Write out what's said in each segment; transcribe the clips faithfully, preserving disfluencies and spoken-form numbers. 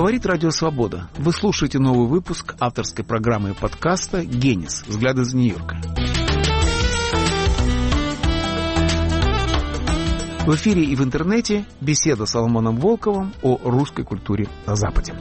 Говорит Радио Свобода. Вы слушаете новый выпуск авторской программы и подкаста «Генис. Взгляд из Нью-Йорка». В эфире и в интернете беседа с Соломоном Волковым о русской культуре на Западе.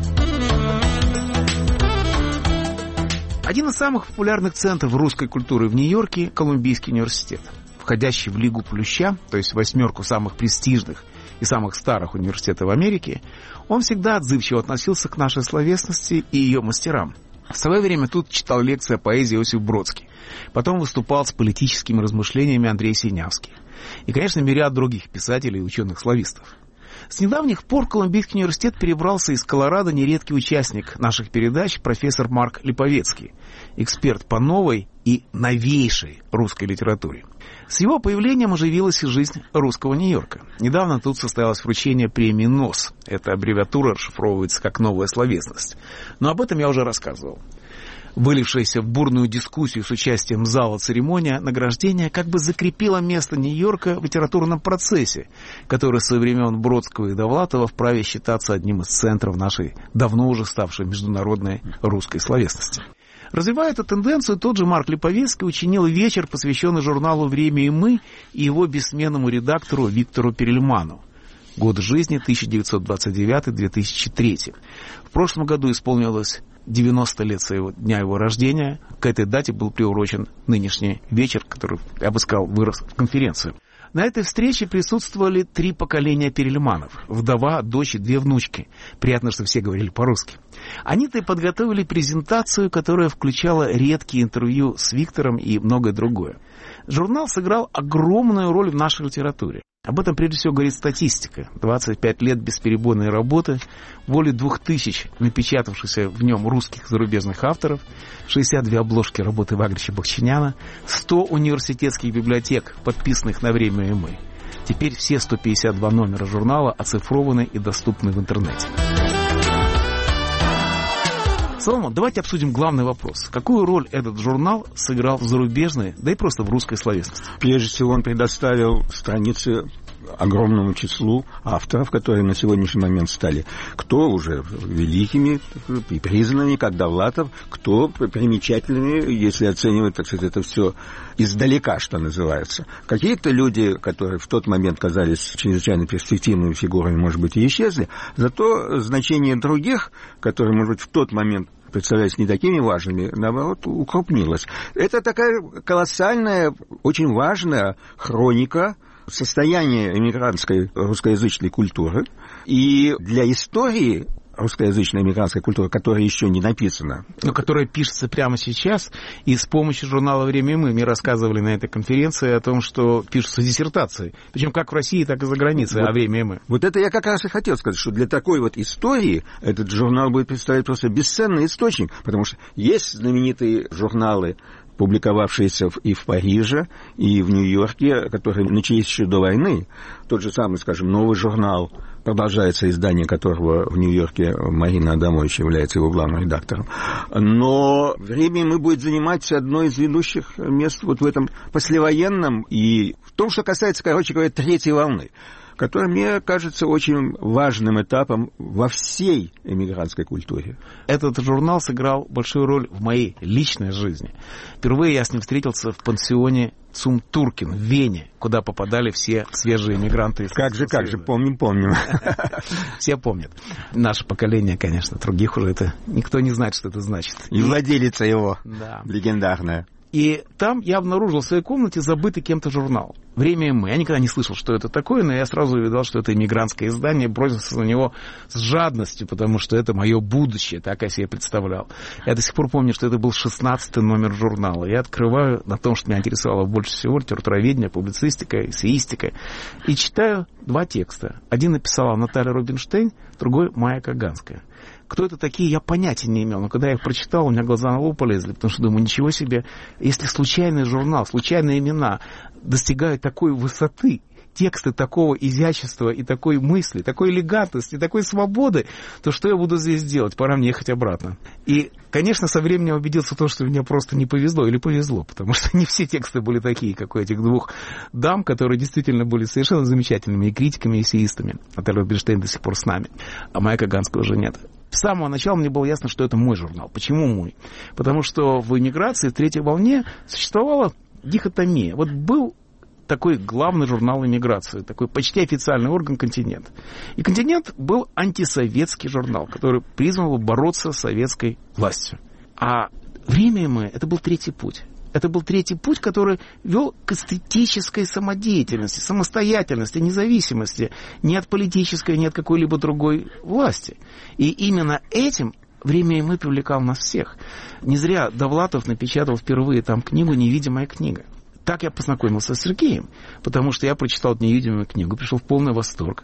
Один из самых популярных центров русской культуры в Нью-Йорке – Колумбийский университет. Входящий в Лигу Плюща, то есть восьмерку самых престижных и самых старых университетов в Америке, он всегда отзывчиво относился к нашей словесности и ее мастерам. В свое время тут читал лекции о поэзии Иосиф Бродский. Потом выступал с политическими размышлениями Андрей Синявский. И, конечно, мириад других писателей и ученых-славистов. С недавних пор в Колумбийский университет перебрался из Колорадо нередкий участник наших передач профессор Марк Липовецкий, эксперт по новой и новейшей русской литературе. С его появлением оживилась и жизнь русского Нью-Йорка. Недавно тут состоялось вручение премии НОС. Эта аббревиатура расшифровывается как «Новая словесность». Но об этом я уже рассказывал. Вылившаяся в бурную дискуссию с участием зала церемония награждения как бы закрепила место Нью-Йорка в литературном процессе, который со времен Бродского и Довлатова вправе считаться одним из центров нашей давно уже ставшей международной русской словесности. Развивая эту тенденцию, тот же Марк Липовецкий учинил вечер, посвященный журналу «Время и мы» и его бессменному редактору Виктору Перельману. Годы жизни тысяча девятьсот двадцать девятый — две тысячи третий. В прошлом году исполнилось девяносто лет своего дня его рождения. К этой дате был приурочен нынешний вечер, который, я бы сказал, вырос в конференцию. На этой встрече присутствовали три поколения Перельманов. Вдова, дочь и две внучки. Приятно, что все говорили по-русски. Они-то и подготовили презентацию, которая включала редкие интервью с Виктором и многое другое. Журнал сыграл огромную роль в нашей литературе. Об этом прежде всего говорит статистика. двадцать пять лет бесперебойной работы, более двух тысяч напечатавшихся в нем русских и зарубежных авторов, шестьдесят две обложки работы Вагрича Бахчиняна, сто университетских библиотек, подписанных на «Время и мы». Теперь все сто пятьдесят два номера журнала оцифрованы и доступны в интернете. Соломон, давайте обсудим главный вопрос. Какую роль этот журнал сыграл в зарубежной, да и просто в русской словесности? Прежде всего, он предоставил страницы огромному числу авторов, которые на сегодняшний момент стали кто уже великими и признанными, как Довлатов, кто примечательными, если оценивать, так сказать, это все издалека, что называется. Какие-то люди, которые в тот момент казались чрезвычайно перспективными фигурами, может быть, и исчезли, зато значение других, которые, может быть, в тот момент представлялись не такими важными, наоборот, укрупнилось. Это такая колоссальная, очень важная хроника состояния эмигрантской русскоязычной культуры. И для истории русскоязычной эмигрантской культуры, которая еще не написана, но которая пишется прямо сейчас, и с помощью журнала «Время и мы» мне рассказывали на этой конференции о том, что пишутся диссертации, причем как в России, так и за границей, вот, о «Время и мы». Вот это я как раз и хотел сказать, что для такой вот истории этот журнал будет представлять просто бесценный источник, потому что есть знаменитые журналы, публиковавшиеся и в Париже, и в Нью-Йорке, которые начались еще до войны. Тот же самый, скажем, «Новый журнал», продолжается издание которого в Нью-Йорке Марина Адамович является его главным редактором. Но «Время мы» будет занимать одно из ведущих мест вот в этом послевоенном и в том, что касается, короче говоря, третьей волны, которая, мне кажется, очень важным этапом во всей эмигрантской культуре. Этот журнал сыграл большую роль в моей личной жизни. Впервые я с ним встретился в пансионе Цум Туркин в Вене, куда попадали все свежие эмигранты. Как же, как же, помним, помним. Все помнят. Наше поколение, конечно, других уже это никто не знает, что это значит. И владелица его, да, легендарная. И там я обнаружил в своей комнате забытый кем-то журнал «Время и мы». Я никогда не слышал, что это такое, но я сразу увидел, что это эмигрантское издание, бросился на него с жадностью, потому что это мое будущее, так я себе представлял. Я до сих пор помню, что это был шестнадцатый номер журнала. Я открываю на том, что меня интересовало больше всего, литературоведение, публицистика, эссеистика, и читаю два текста. Один написала Наталья Рубинштейн, другой Майя Каганская. Кто это такие, я понятия не имел. Но когда я их прочитал, у меня глаза на лоб полезли, потому что думаю, ничего себе, если случайный журнал, случайные имена достигают такой высоты тексты такого изящества и такой мысли, такой элегантности, такой свободы, то что я буду здесь делать? Пора мне ехать обратно. И, конечно, со временем я убедился в том, что мне просто не повезло или повезло, потому что не все тексты были такие, как у этих двух дам, которые действительно были совершенно замечательными и критиками, и эссеистами. Наталья Рубинштейн до сих пор с нами, а Майя Каганская уже нет. С самого начала мне было ясно, что это мой журнал. Почему мой? Потому что в эмиграции, в третьей волне, существовала дихотомия. Вот был такой главный журнал эмиграции, такой почти официальный орган «Континент». И «Континент» был антисоветский журнал, который призван был бороться с советской властью. А «Время и мы» — это был третий путь. Это был третий путь, который вел к эстетической самодеятельности, самостоятельности, независимости ни от политической, ни от какой-либо другой власти. И именно этим «Время и мы» привлекал нас всех. Не зря Довлатов напечатал впервые там книгу «Невидимая книга». Так я познакомился с Сергеем, потому что я прочитал невидимую книгу, пришел в полный восторг.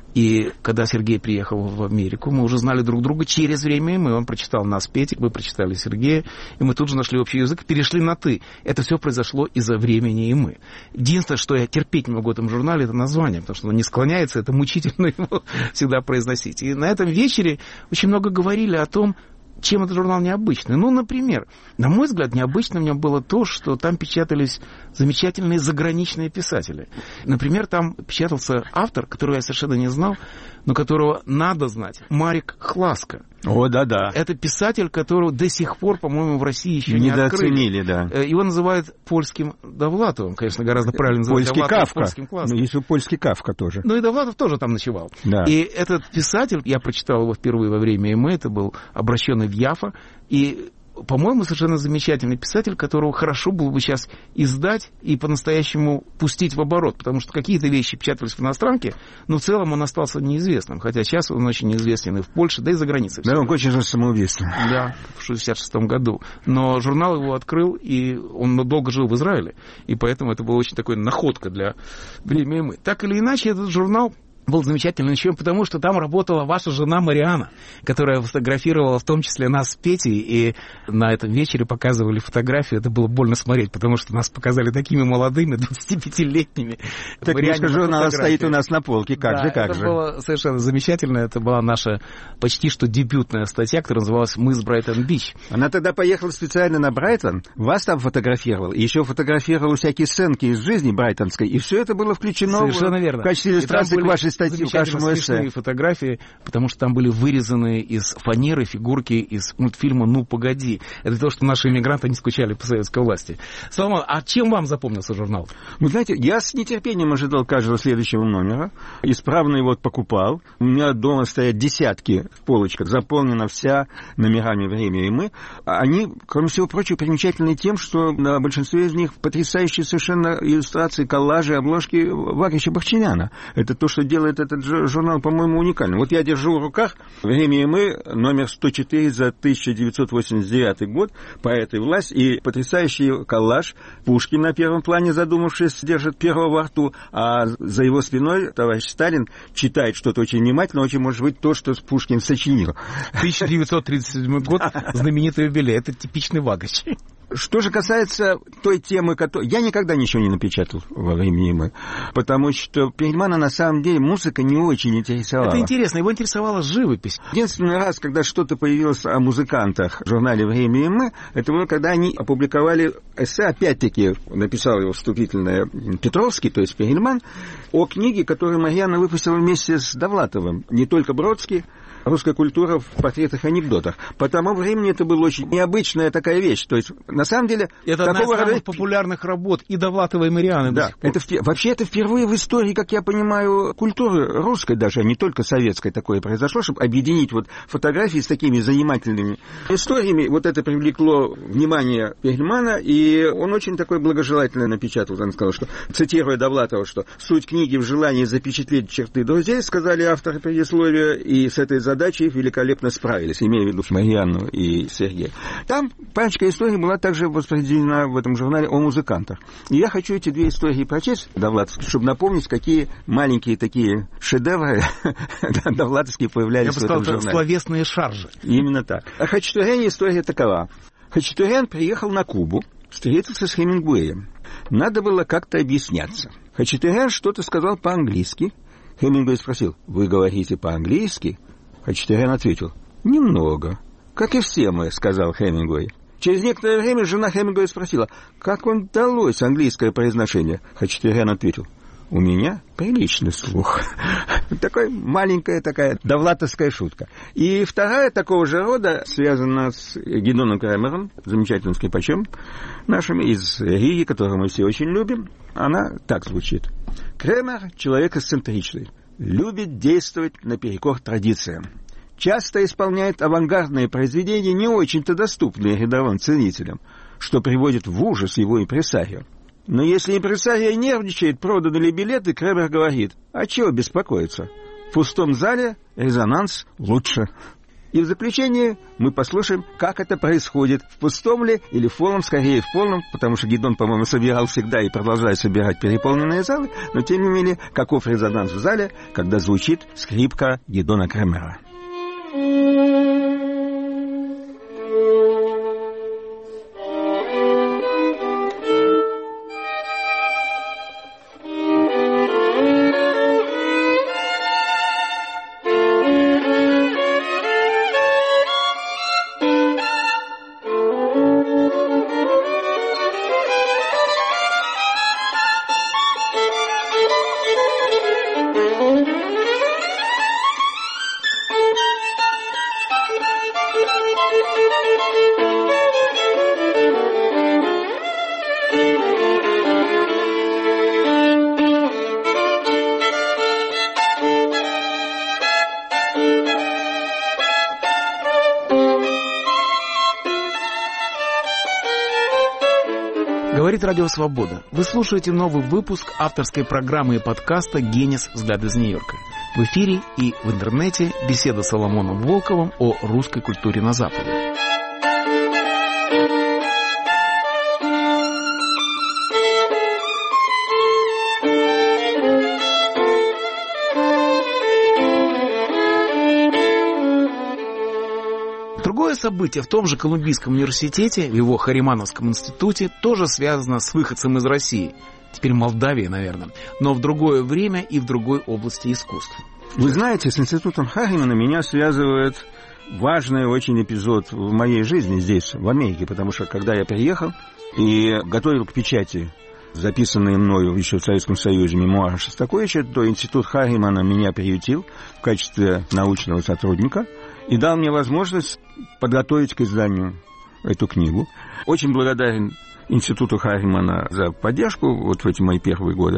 И когда Сергей приехал в Америку, мы уже знали друг друга через «Время и мы». Он прочитал нас, Петик, мы прочитали Сергея, и мы тут же нашли общий язык, перешли на «ты». Это все произошло из-за «Времени и мы». Единственное, что я терпеть не могу в этом журнале, это название, потому что оно не склоняется, это мучительно его всегда произносить. И на этом вечере очень много говорили о том, чем этот журнал необычный. Ну, например, на мой взгляд, необычным в нем было то, что там печатались замечательные заграничные писатели. Например, там печатался автор, которого я совершенно не знал, но которого надо знать, Марик Хласка. О, да-да. Это писатель, которого до сих пор, по-моему, в России еще не недооценили, открыли. Да. Его называют польским Довлатовым. Конечно, гораздо правильно называть польский Довлатова Кавка. Польским классом. Ну, есть польский Кавка тоже. Ну и Довлатов тоже там ночевал. Да. И этот писатель, я прочитал его впервые во «Время и мы», это был обращенный в Яфа, и, по-моему, совершенно замечательный писатель, которого хорошо было бы сейчас издать и по-настоящему пустить в оборот, потому что какие-то вещи печатались в иностранке, но в целом он остался неизвестным, хотя сейчас он очень известен и в Польше, да и за границей. Да, он очень же самоубийством. Да, в шестьдесят шестом году. Но журнал его открыл, и он долго жил в Израиле, и поэтому это была очень такая находка для «Время и мы». Так или иначе, этот журнал был замечательный еще потому, что там работала ваша жена Мариана, которая фотографировала в том числе нас с Петей, и на этом вечере показывали фотографии. Это было больно смотреть, потому что нас показали такими молодыми, двадцатипятилетними. Так книжка журнала стоит у нас на полке, как да, же, как это же. Это было совершенно замечательно. Это была наша почти что дебютная статья, которая называлась «Мы с Брайтон-Бич». Она тогда поехала специально на Брайтон, вас там фотографировал, и еще фотографировал всякие сценки из жизни брайтонской, и все это было включено совершенно в, верно. в качестве иллюстрации к вашей статье, замечательно смешные фотографии, потому что там были вырезаны из фанеры фигурки из мультфильма «Ну, погоди». Это то, что наши иммигранты не скучали по советской власти. Соломон, а чем вам запомнился журнал? Вы знаете, я с нетерпением ожидал каждого следующего номера, исправно его покупал. У меня дома стоят десятки полочек, заполнена вся номерами «Время и мы». Они, кроме всего прочего, примечательны тем, что на большинстве из них потрясающие совершенно иллюстрации, коллажи, обложки Варича Бахчиняна. Это то, что делает этот журнал, по-моему, уникальным. Вот я держу в руках «Время и мы», номер сто четыре за тысяча девятьсот восемьдесят девятый год, «Поэт и власть», и потрясающий коллаж. Пушкин на первом плане, задумавшись, держит перо во рту, а за его спиной товарищ Сталин читает что-то очень внимательно, очень, может быть, то, что Пушкин сочинил. тысяча девятьсот тридцать седьмой год, знаменитый юбилей. Это типичный Вагач. Что же касается той темы, которую... Я никогда ничего не напечатал во «Времени и мы», потому что Перельмана на самом деле музыка не очень интересовала. Это интересно, его интересовала живопись. Единственный раз, когда что-то появилось о музыкантах в журнале «Время и мы», это было, когда они опубликовали эссе, опять-таки написал его вступительное Петровский, то есть Перельман, о книге, которую Марьяна выпустила вместе с Довлатовым. Не только Бродский, «Русская культура в портретах и анекдотах». По тому времени это была очень необычная такая вещь. То есть, на самом деле... Это одна из самых рода... популярных работ и Довлатова, и Марианы. Да, это в... вообще это впервые в истории, как я понимаю, культуры русской даже, а не только советской, такое произошло, чтобы объединить вот фотографии с такими занимательными историями. Вот это привлекло внимание Перельмана, и он очень такой благожелательно напечатал. Он сказал, что, цитируя Довлатова, что «суть книги в желании запечатлеть черты друзей», сказали авторы предисловия, и с этой задачей великолепно справились, имея в виду Марьяну и Сергея. Там парочка историй была также воспроизведена в этом журнале о музыкантах. И я хочу эти две истории прочесть, Довлатовские, чтобы напомнить, какие маленькие такие шедевры довлатовские появлялись в этом журнале. Я бы сказал, словесные шаржи. Именно так. О Хачатуряне история такова. Хачатурян приехал на Кубу, встретился с Хемингуэем. Надо было как-то объясняться. Хачатурян что-то сказал по-английски. Хемингуэй спросил: «Вы говорите по-английски?» Хачатурян ответил: «Немного». «Как и все мы», — сказал Хемингуэй. Через некоторое время жена Хемингуэя спросила: «Как вам далось английское произношение?» Хачатурян ответил: «У меня приличный слух». Такая маленькая такая довлатовская шутка. И вторая такого же рода связана с Гидоном Кремером, замечательным скрипачом нашим из Риги, которого мы все очень любим. Она так звучит. Кремер — человек эксцентричный, любит действовать наперекор традициям. Часто исполняет авангардные произведения, не очень-то доступные рядовым ценителям, что приводит в ужас его импресарио. Но если импресарио нервничает, проданы ли билеты, Кремер говорит: «А чего беспокоиться? В пустом зале резонанс лучше». И в заключение мы послушаем, как это происходит, в пустом ли или в полном, скорее в полном, потому что Гидон, по-моему, собирал всегда и продолжает собирать переполненные залы, но тем не менее, каков резонанс в зале, когда звучит скрипка Гидона Кремера. Говорит Радио Свобода. Вы слушаете новый выпуск авторской программы и подкаста «Генис. Взгляд из Нью-Йорка». В эфире и в интернете беседа с Соломоном Волковым о русской культуре на Западе. Другое событие в том же Колумбийском университете, в его Харимановском институте, тоже связано с выходцем из России. Теперь Молдавии, наверное. Но в другое время и в другой области искусств. Вы знаете, с институтом Харимана меня связывает важный очень эпизод в моей жизни здесь, в Америке. Потому что, когда я приехал и готовил к печати записанные мною еще в Советском Союзе мемуары Шостаковича, то институт Харимана меня приютил в качестве научного сотрудника и дал мне возможность подготовить к изданию эту книгу. Очень благодарен институту Харимана за поддержку вот в эти мои первые годы,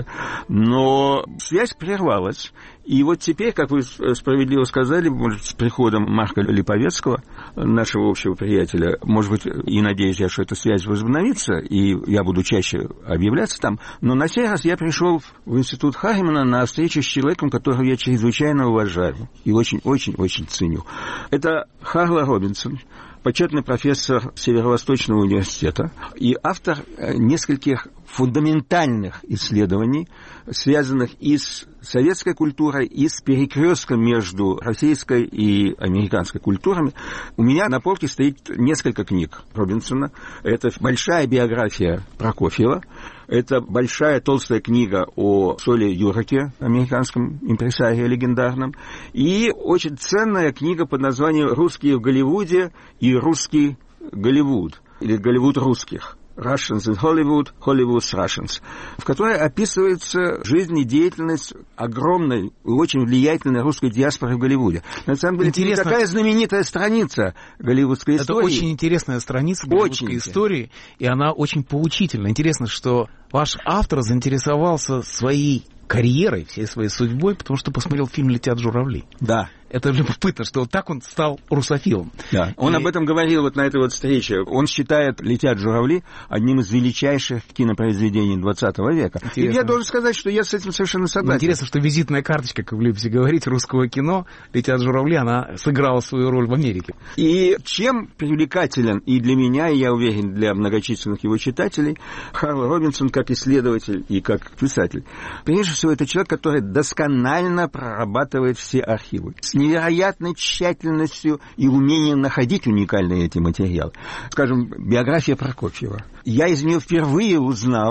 но связь прервалась. И вот теперь, как вы справедливо сказали, может, с приходом Марка Липовецкого, нашего общего приятеля, может быть, и надеюсь я, что эта связь возобновится, и я буду чаще объявляться там, но на сей раз я пришел в институт Харимана на встречу с человеком, которого я чрезвычайно уважаю и очень-очень-очень ценю. Это Харла Робинсон, почетный профессор Северо-Восточного университета и автор нескольких фундаментальных исследований, связанных и с советской культурой, и с перекрестком между российской и американской культурами. У меня на полке стоит несколько книг Робинсона. Это большая биография Прокофьева, это большая толстая книга о Соле Юраке, американском импресарио легендарном, и очень ценная книга под названием «Русские в Голливуде» и «Русский Голливуд», или «Голливуд русских». Russians in Hollywood, Hollywood's Russians, в которой описывается жизнь и деятельность огромной и очень влиятельной русской диаспоры в Голливуде. На самом деле, это такая знаменитая страница голливудской истории. Это очень интересная страница голливудской очень истории, и она очень поучительна. Интересно, что ваш автор заинтересовался своей карьерой, всей своей судьбой, потому что посмотрел фильм «Летят журавли». Да. Это любопытно, что вот так он стал русофилом. Да. Он и... об этом говорил вот на этой вот встрече. Он считает «Летят журавли» одним из величайших кинопроизведений двадцатого века. Интересно. И я должен сказать, что я с этим совершенно согласен. Интересно, что визитная карточка, как вы любите говорить, русского кино «Летят журавли», она сыграла свою роль в Америке. И чем привлекателен и для меня, и я уверен, для многочисленных его читателей, Харл Робинсон как исследователь и как писатель. Прежде всего, это человек, который досконально прорабатывает все архивы. С невероятной тщательностью и умением находить уникальные эти материалы. Скажем, биография Прокофьева. Я из нее впервые узнал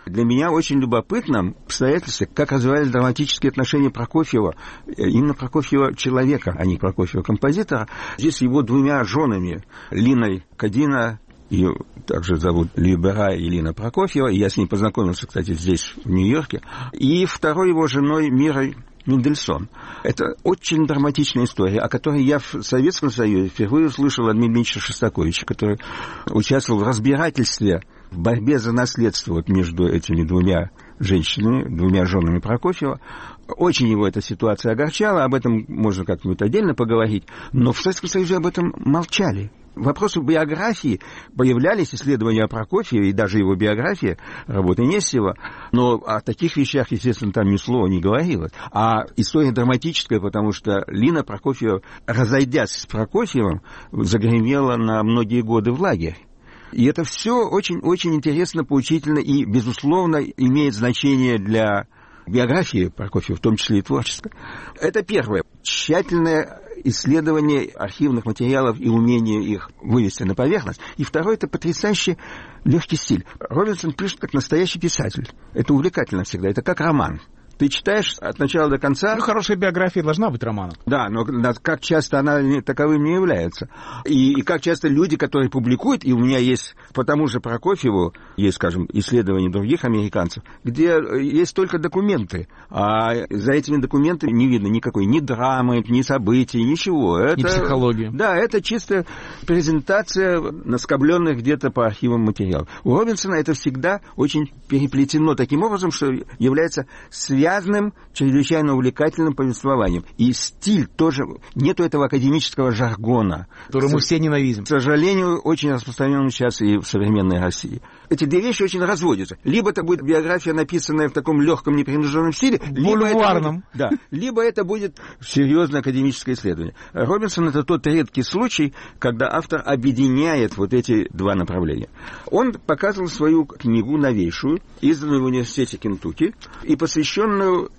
Для меня очень любопытно обстоятельство, как развивались драматические отношения Прокофьева, именно Прокофьева человека, а не Прокофьева композитора, здесь его двумя женами, Линой Кадина, ее также зовут Либера Елена Прокофьева, я с ней познакомился, кстати, здесь, в Нью-Йорке, и второй его женой Мирой Мендельсон. Это очень драматичная история, о которой я в Советском Союзе впервые услышал от Дмитрия Шостаковича, который участвовал в разбирательстве, в борьбе за наследство вот между этими двумя женщинами, двумя женами Прокофьева. Очень его эта ситуация огорчала, об этом можно как-нибудь отдельно поговорить, но в Советском Союзе об этом молчали. Вопросы биографии появлялись, исследования о Прокофьеве и даже его биография, работы Нестерова, но о таких вещах, естественно, там ни слова не говорилось. А история драматическая, потому что Лина Прокофьева, разойдясь с Прокофьевым, загремела на многие годы в лагерь. И это все очень-очень интересно, поучительно и, безусловно, имеет значение для биографии Прокофьева, в том числе и творческой. Это первое. Тщательное исследование архивных материалов и умение их вывести на поверхность. И второе — это потрясающий легкий стиль. Робинсон пишет как настоящий писатель. Это увлекательно всегда. Это как роман. Ты читаешь от начала до конца. Ну, хорошая биография должна быть романом. Да, но как часто она таковым не является. И, и как часто люди, которые публикуют, и у меня есть по тому же Прокофьеву, есть, скажем, исследования других американцев, где есть только документы, а за этими документами не видно никакой ни драмы, ни событий, ничего. Это, ни психологии. Да, это чисто презентация наскобленных где-то по архивам материалов. У Робинсона это всегда очень переплетено таким образом, что является связью связанным, чрезвычайно увлекательным повествованием. И стиль тоже, нету этого академического жаргона, который мы все ненавидим. К сожалению, очень распространен сейчас и в современной России. Эти две вещи очень разводятся. Либо это будет биография, написанная в таком легком, непринужденном стиле, либо это, будет, да, либо это будет серьезное академическое исследование. Робинсон — это тот редкий случай, когда автор объединяет вот эти два направления. Он показывал свою книгу новейшую, изданную в университете Кентукки, и посвященную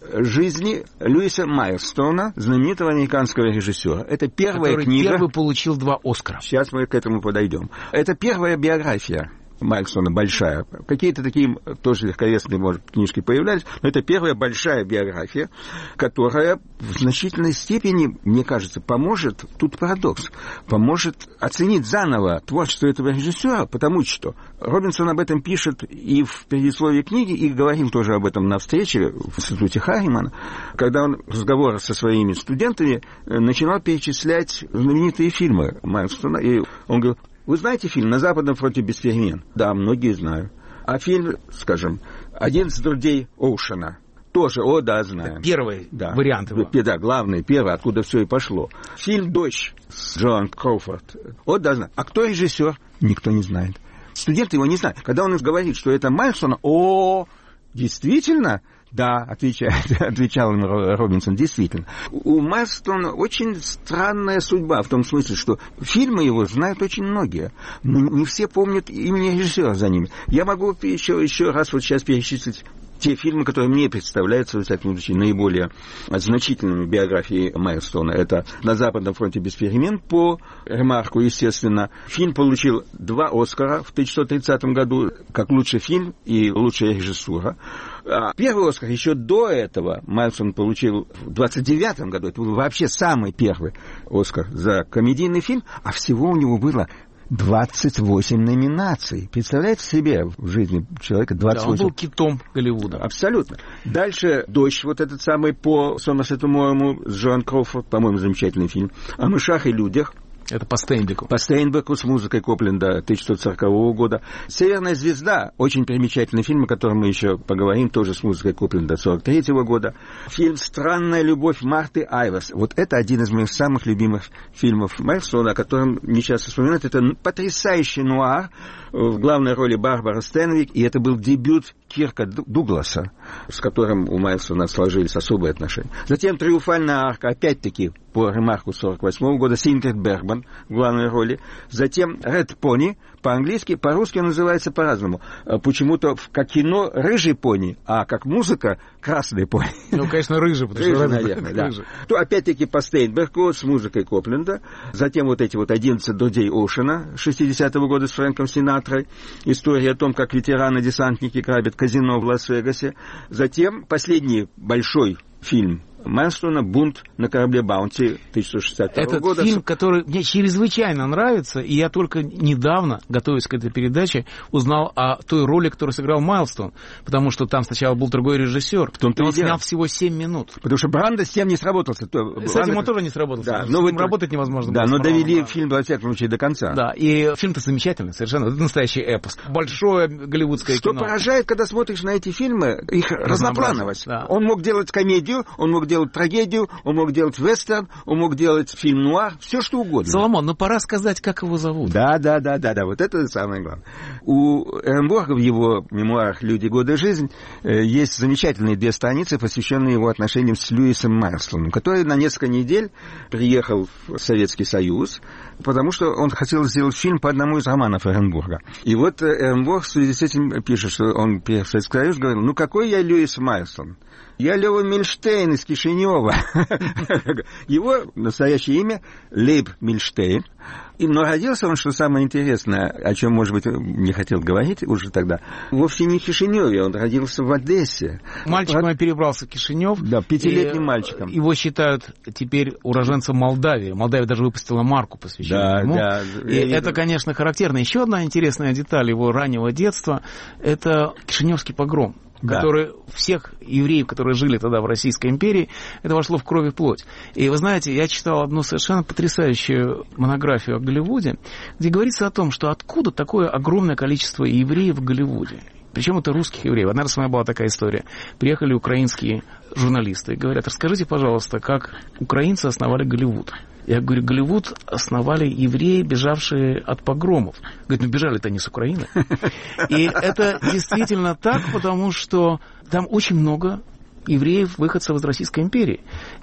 жизни Льюиса Майерстоуна, знаменитого американского режиссера. Это первая который книга... первый получил два Оскара. Сейчас мы к этому подойдем. Это первая биография Майерстоуна, большая. Какие-то такие тоже легковесные, может, книжки появлялись, но это первая большая биография, которая в значительной степени, мне кажется, поможет, тут парадокс, поможет оценить заново творчество этого режиссера, потому что Робинсон об этом пишет и в предисловии книги, и говорил тоже об этом на встрече в институте Харримана, когда он в разговорах со своими студентами начинал перечислять знаменитые фильмы Майерстона, и он говорил: вы знаете фильм «На Западном фронте без перемен»? Да, многие знаю. А фильм, скажем, «одиннадцать друзей Оушена»? Тоже, о, да, знаю. Первый да. вариант его. Да, главный, первый, откуда все и пошло. Фильм «Дочь» с Джоан Кроуфорд. О, да, знаю. А кто режиссер? Никто не знает. Студенты его не знают. Когда он говорит, что это Майерстон, о, действительно? Да, отвечает, отвечал им Робинсон, действительно. У Майерстона очень странная судьба, в том смысле, что фильмы его знают очень многие, но не все помнят имени режиссера за ними. Я могу еще, еще раз вот сейчас перечислить те фильмы, которые мне представляются, во всяком случае, наиболее значительными биографией Майерстона. Это «На Западном фронте без перемен» по Ремарку, естественно. Фильм получил два Оскара в тысяча девятьсот тридцатом году, как лучший фильм и лучшая режиссура. А первый Оскар еще до этого Майерстон получил в двадцать девятом году. Это был вообще самый первый Оскар за комедийный фильм, а всего у него было двадцать восемь номинаций. Представляете себе в жизни человека двадцать восемь? Да, он был китом Голливуда. Абсолютно. Дальше «Дождь», вот этот самый по Сомерсету Моему с Джоан Кроуфорд, по-моему, замечательный фильм. «О мышах и людях». Это по Стейнбеку. По Стейнбеку с музыкой Копленда тысяча девятьсот сорокового года. «Северная звезда» — очень примечательный фильм, о котором мы еще поговорим, тоже с музыкой Копленда сорок третьего года. Фильм «Странная любовь» Марты Айверс. Вот это один из моих самых любимых фильмов Майерстона, о котором не часто вспоминают. Это потрясающий нуар, в главной роли Барбара Стэнвик, и это был дебют Кирка Дугласа, с которым у Майерстона сложились особые отношения. Затем «Триумфальная арка», опять-таки по Ремарку сорок восьмого года, с Ингрид Бергман. Фриман в главной роли. Затем Ред Пони, по-английски, по-русски он называется по-разному. Почему-то как кино рыжий пони, а как музыка красный пони. Ну, конечно, рыжий, потому рыжий, что наверное, да. То опять-таки по Стейнбергу с музыкой Копленда. Затем вот эти вот одиннадцать друзей Оушена шестидесятого года с Фрэнком Синатрой. История о том, как ветераны-десантники грабят казино в Лас-Вегасе. Затем последний большой фильм Майлстона «Бунт на корабле Баунти» тысяча девятьсот шестьдесят второго Этот года. фильм, который мне чрезвычайно нравится, и я только недавно, готовясь к этой передаче, узнал о той роли, которую сыграл Майлстон, потому что там сначала был другой режиссер, в том-то он и дело. Снял всего семь минут. Потому что Брандо с тем не сработался. С Брандо... этим он тоже не сработался. Да, но вот... работать невозможно да, было. но довели да. фильм, во всяком случае, до конца. Да, и фильм-то замечательный совершенно. Это настоящий эпос. Большое голливудское что кино. Что поражает, когда смотришь на эти фильмы, их разноплановость. Да. Он мог делать комедию, он мог делать трагедию, он мог делать вестерн, он мог делать фильм-нуар, все что угодно. Соломон, ну пора сказать, как его зовут. Да, да, да, да, да, вот это самое главное. У Эренбурга в его мемуарах «Люди, годы, жизнь» есть замечательные две страницы, посвященные его отношениям с Льюисом Майлстоном, который на несколько недель приехал в Советский Союз, потому что он хотел сделать фильм по одному из романов Эренбурга. И вот Эренбург в связи с этим пишет, что он приехал в Советский Союз, говорил, ну какой я Льюис Майлстон? Я Лёва Мильштейн из Кишинева. Его настоящее имя Лейб Мильштейн. И, но родился он, что самое интересное, о чем, может быть, не хотел говорить уже тогда, вовсе не в Кишиневе, он родился в Одессе. Мальчиком я перебрался в Кишинев. Да, пятилетним мальчиком. Его считают теперь уроженцем Молдавии. Молдавия даже выпустила марку, посвященную да, ему. Да, и это, конечно, характерно. Еще одна интересная деталь его раннего детства – это Кишиневский погром. Да. Который всех евреев, которые жили тогда в Российской империи, это вошло в кровь и плоть. И вы знаете, я читал одну совершенно потрясающую монографию о Голливуде, где говорится о том, что откуда такое огромное количество евреев в Голливуде. Причем это русских евреев. Одна раз у меня была такая история. Приехали украинские журналисты и говорят, расскажите, пожалуйста, как украинцы основали Голливуд. Я говорю, Голливуд основали евреи, бежавшие от погромов. Говорит, ну бежали-то они с Украины. И это действительно так, потому что там очень много евреев, выходцев из Российской империи.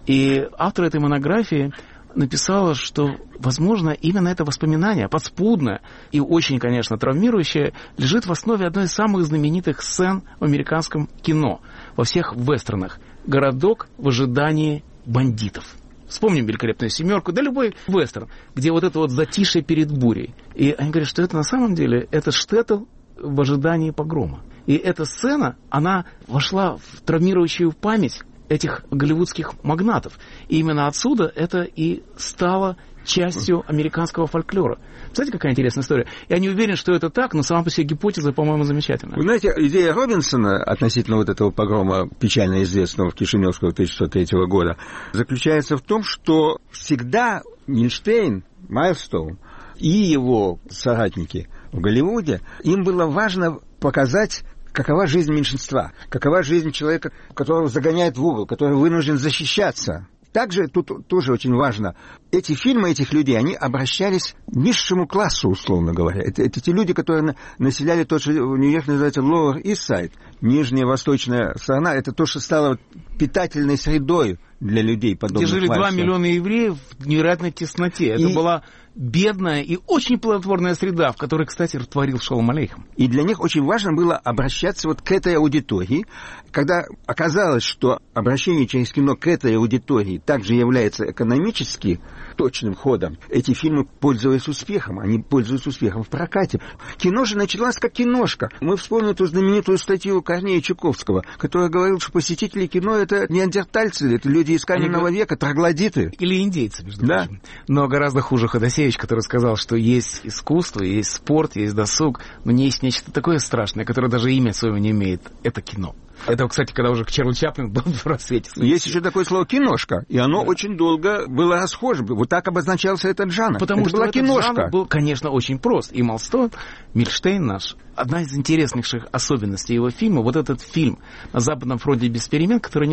И автор этой монографии написала, что, возможно, именно это воспоминание, подспудное и очень, конечно, травмирующее, лежит в основе одной из самых знаменитых сцен в американском кино, во всех вестернах. «Городок в ожидании бандитов». Вспомним «Великолепную семерку», да любой вестерн, где вот это вот затишье перед бурей. И они говорят, что это на самом деле, это штеттл в ожидании погрома. И эта сцена, она вошла в травмирующую память этих голливудских магнатов. И именно отсюда это и стало частью американского фольклора. Знаете, какая интересная история? Я не уверен, что это так, но сама по себе гипотеза, по-моему, замечательная. Вы знаете, идея Робинсона относительно вот этого погрома, печально известного в Кишиневского тысяча девятьсот третьего года, заключается в том, что всегда Мильштейн, Майлстоун и его соратники в Голливуде, им было важно показать, какова жизнь меньшинства, какова жизнь человека, которого загоняют в угол, который вынужден защищаться. Также тут тоже очень важно, эти фильмы этих людей, они обращались к низшему классу, условно говоря. Это, это те люди, которые населяли то, что в Нью-Йорке называется Lower East Side, нижняя восточная сторона, это то, что стало питательной средой для людей подобных. Где жили два миллиона евреев в невероятной тесноте. Это и... была бедная и очень плодотворная среда, в которой, кстати, творил Шолом Алейхем. И для них очень важно было обращаться вот к этой аудитории. Когда оказалось, что обращение через кино к этой аудитории также является экономически точным ходом, эти фильмы пользовались успехом. Они пользуются успехом в прокате. Кино же началось как киношка. Мы вспомним эту знаменитую статью Корнея Чуковского, который говорил, что посетители кино — это неандертальцы, это люди из каменного Они... века, троглодиты. Или индейцы, между да. прочим. Но гораздо хуже Ходосевич, который сказал, что есть искусство, есть спорт, есть досуг, но не есть нечто такое страшное, которое даже имя своего не имеет. Это кино. Это, кстати, когда уже Чарли Чаплин был в рассвете. Есть еще такое слово «киношка», и оно да. очень долго было расхожим. Вот так обозначался этот жанр. Потому это что была этот киношка. жанр был, конечно, очень прост. И Майлстон, Мильштейн наш, одна из интереснейших особенностей его фильма, вот этот фильм «На Западном фронте без перемен», который недавно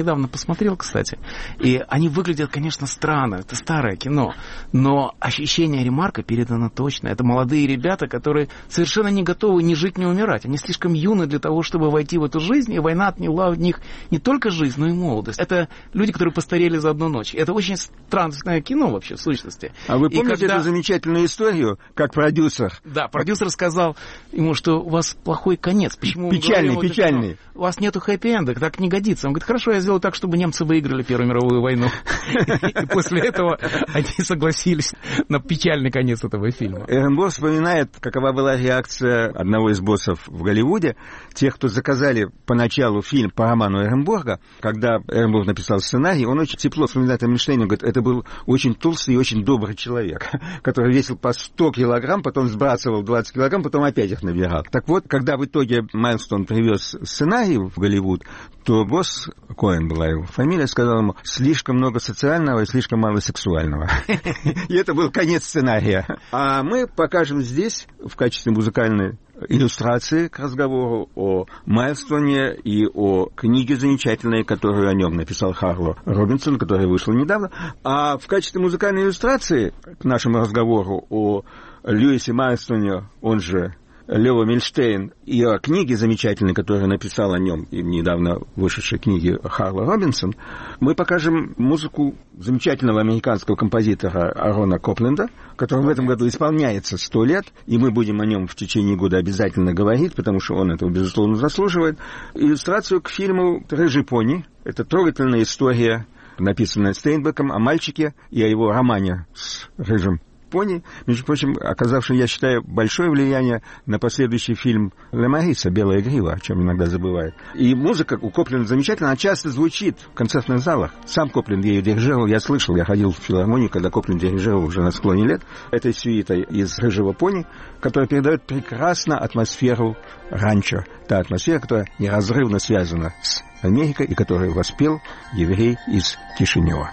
недавно посмотрел, кстати, и они выглядят, конечно, странно, это старое кино, но ощущение Ремарка передано точно. Это молодые ребята, которые совершенно не готовы ни жить, ни умирать. Они слишком юны для того, чтобы войти в эту жизнь, и война отняла у них не только жизнь, но и молодость. Это люди, которые постарели за одну ночь. Это очень странное кино вообще, в сущности. А вы помните когда... эту замечательную историю, как продюсер? Да, продюсер сказал ему, что у вас плохой конец. Почему печальный, печальный. У вас нету хэппи-энда, так не годится. Он говорит, хорошо, я сделаю так, чтобы немцы выиграли Первую мировую войну. И после этого они согласились на печальный конец этого фильма. Эренбург вспоминает, какова была реакция одного из боссов в Голливуде, тех, кто заказали поначалу фильм по роману Эренбурга. Когда Эренбург написал сценарий, он очень тепло вспоминает о Эйнштейне, говорит, это был очень толстый и очень добрый человек, который весил по сто килограмм, потом сбрасывал двадцать килограмм, потом опять их набирал. Так вот, когда в итоге Майлстон привез сценарий в Голливуд, то босс, Коэн была его фамилия, сказал ему, слишком много социального и слишком мало сексуального. И это был конец сценария. А мы покажем здесь, в качестве музыкальной иллюстрации к разговору о Майлстоне и о книге замечательной, которую о нем написал Харло Робинсон, которая вышла недавно. А в качестве музыкальной иллюстрации к нашему разговору о Льюисе Майлстоне, он же Лео Мильштейн, и о книге замечательной, которую написал о нем, и недавно вышедшей книги Харло Робинсон, мы покажем музыку замечательного американского композитора Арона Копленда, который в этом году исполняется сто лет, и мы будем о нем в течение года обязательно говорить, потому что он этого, безусловно, заслуживает. Иллюстрацию к фильму «Рыжий пони». Это трогательная история, написанная Стейнбеком, о мальчике и о его романе с рыжим пони, между прочим, оказавший, я считаю, большое влияние на последующий фильм Ле Мариса «Белая грива», о чем иногда забывают. И музыка у Копленда замечательная, она часто звучит в концертных залах. Сам Копленд ею дирижировал, я слышал, я ходил в филармонию, когда Копленд дирижировал уже на склоне лет, этой сюитой из «Рыжего пони», которая передает прекрасно атмосферу ранчо. Та атмосфера, которая неразрывно связана с Америкой и которую воспел еврей из Кишинева.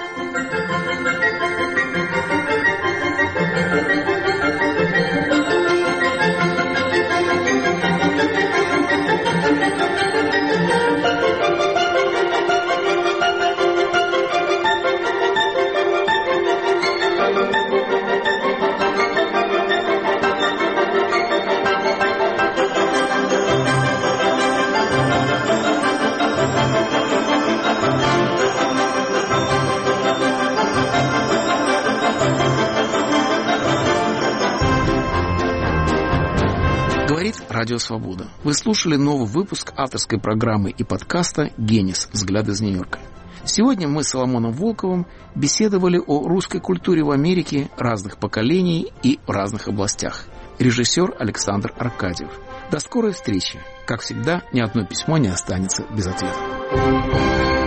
Радио Свобода. Вы слушали новый выпуск авторской программы и подкаста «Генис. Взгляд из Нью-Йорка». Сегодня мы с Соломоном Волковым беседовали о русской культуре в Америке разных поколений и в разных областях. Режиссер Александр Аркадьев. До скорой встречи. Как всегда, ни одно письмо не останется без ответа.